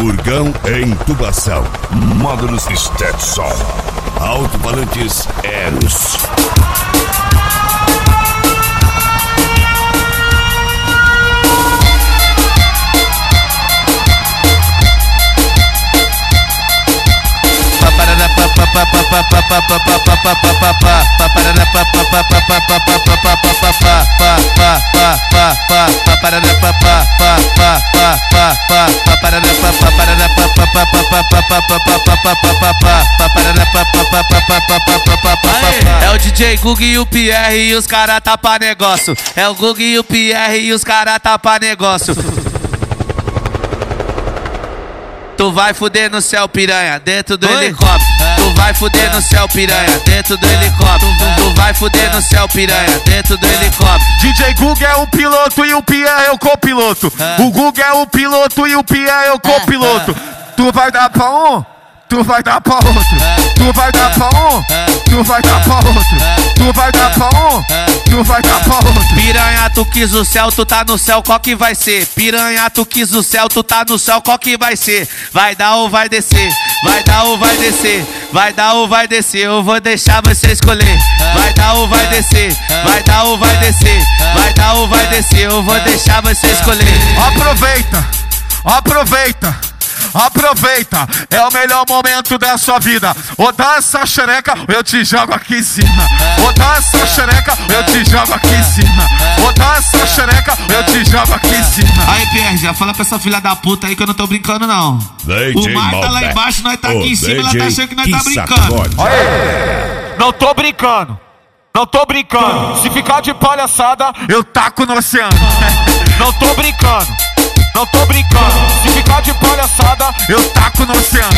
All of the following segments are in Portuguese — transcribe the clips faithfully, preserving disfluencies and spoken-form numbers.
Furgão em intubação. Módulos Stetson. Alto-falantes Eros. É o D J Gug e o Pierre e os cara tapa negócio. É o Gug e o Pierre e os cara tapa negócio. Tu vai fuder no céu, piranha, dentro do Oi? helicóptero. É. Tu vai fuder no céu, piranha, dentro do helicóptero. Tu vai fuder no céu, piranha, dentro do helicóptero. D J Gug é o piloto e o Pierre é o copiloto. É. O Gug é o piloto e o Pierre é o copiloto. Tu vai dar pra um, tu vai dar pra outro. Tu vai dar pra um, tu vai dar pra outro. Tu vai dar pra um, tu vai dar pra outro. Piranha, tu quis o céu, tu tá no céu, qual que vai ser? Piranha, tu quis o céu, tu tá no céu, qual que vai ser? Vai dar ou vai descer? Vai dar ou vai descer? Vai dar ou vai descer? Eu vou deixar você escolher. Vai dar ou vai descer? Vai dar ou vai descer? Vai dar ou vai descer? Eu vou deixar você escolher. Aproveita, aproveita, aproveita. É o melhor momento da sua vida. Ou dá essa xereca, ou eu te jogo aqui em cima. Ou dá essa xereca, ou eu te jogo aqui em cima. Ou dá essa xereca, ou eu te jogo aqui em cima. Aí, Pierre, já fala pra essa filha da puta aí que eu não tô brincando, não. D J O mar tá lá Malbec. embaixo, nós tá O aqui em cima, ela D J tá achando que nós que tá brincando. sacode. Não tô brincando, não tô brincando. Se ficar de palhaçada, eu taco no oceano. Não tô brincando, não tô brincando. Se ficar de palhaçada, eu taco no oceano.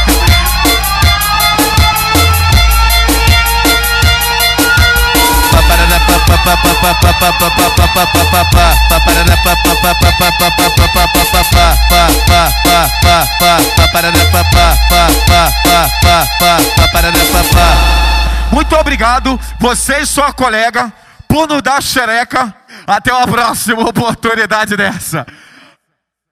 Muito obrigado, você e sua colega, por nos dar xereca. Até uma próxima oportunidade dessa.